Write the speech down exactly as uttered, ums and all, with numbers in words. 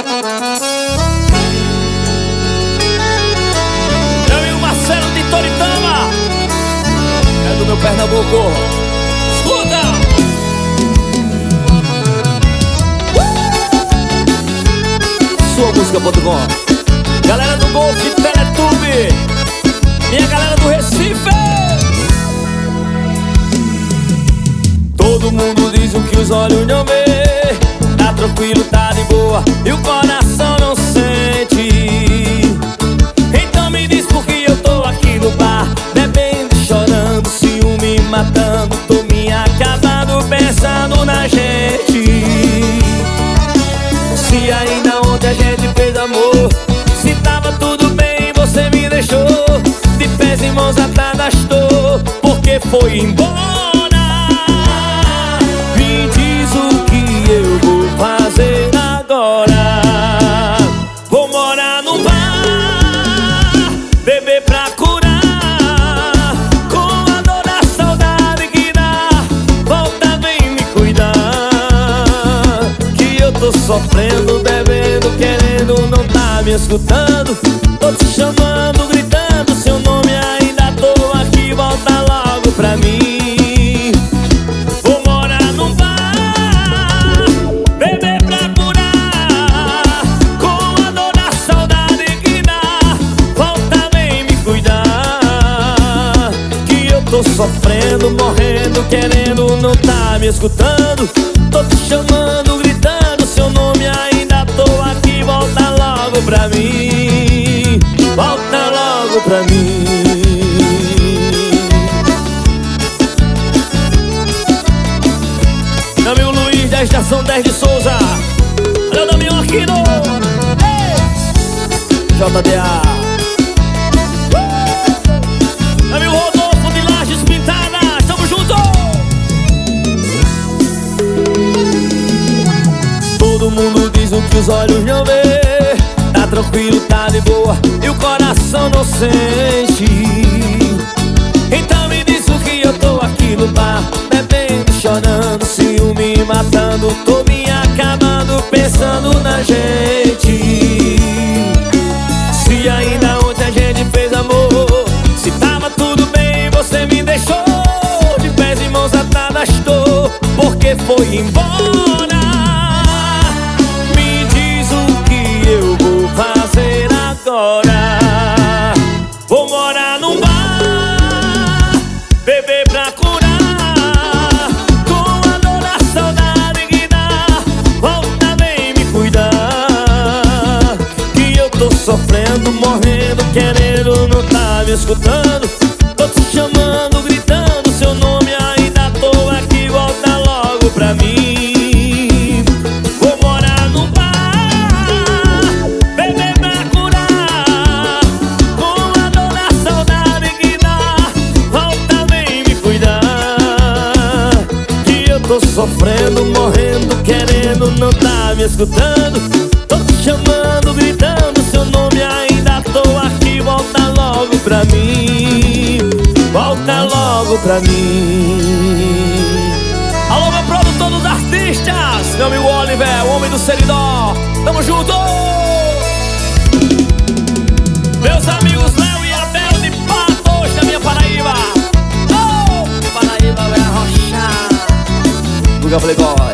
Meu amigo Marcelo de Toritama, é do meu Pernambuco. Escuta! Sua música ponto com. Galera do Golf, Teletube, minha galera do Recife. Todo mundo diz o que os olhos não vê. Tá tranquilo, tá de boa e o coração não sente. Então me diz por que eu tô aqui no bar, bebendo, chorando, ciúme matando. Tô me acabando pensando na gente. Se ainda ontem a gente fez amor, se tava tudo bem você me deixou. De pés e mãos atadas tô, porque foi embora. Me diz o que eu vou fazer agora. Vou morar no bar, beber pra curar, com a dor da saudade que dá. Volta, vem me cuidar, que eu tô sofrendo, bebendo, querendo, não tá me escutando. Tô te chamando, gritando seu nome, ainda tô aqui, volta logo pra mim. Vou morar num bar, beber pra curar, com a dor da saudade que dá. Volta, vem me cuidar, que eu tô sofrendo, morrendo, querendo, não tá me escutando. Tô te chamando, gritando seu nome, ainda tô aqui, volta logo pra mim. Volta logo pra mim. Meu amigo Luiz da Estação dez de Souza, olha o Damião aqui no J D A. Meu amigo Rodolfo de Lajes Pintadas, tamo junto. Todo mundo diz o que os olhos não vê. Tá tranquilo, tá de boa e o coração não sente. Então me diz o que eu tô aqui no bar, bebendo, chorando, ciúme matando. Tô me acabando pensando na gente. Se ainda ontem a gente fez amor, se tava tudo bem você me deixou. De pés e mãos atadas tô, porque foi embora. Me diz o que eu vou fazer agora. Vou morar num bar, beber pra curar, com a dor da saudade que dá. Volta, vem me cuidar, que eu tô sofrendo, morrendo, querendo, não tá me escutando. Tô te chamando, gritando seu nome, ainda tô aqui, volta logo pra mim. Vou morar no bar, beber pra curar, com a dor da saudade que dá. Volta, vem me cuidar, que eu tô sofrendo, morrendo, querendo, não tá me escutando. Tô te chamando, gritando seu nome, ainda tô aqui, volta logo pra mim. Volta logo pra mim. Alô, meu produtor dos artistas, meu amigo Oliver, o homem do Seridó, tamo junto. Meus amigos Léo e Abel de Patos, da minha Paraíba. Oh, Paraíba vai arrochar. Guga Playboy.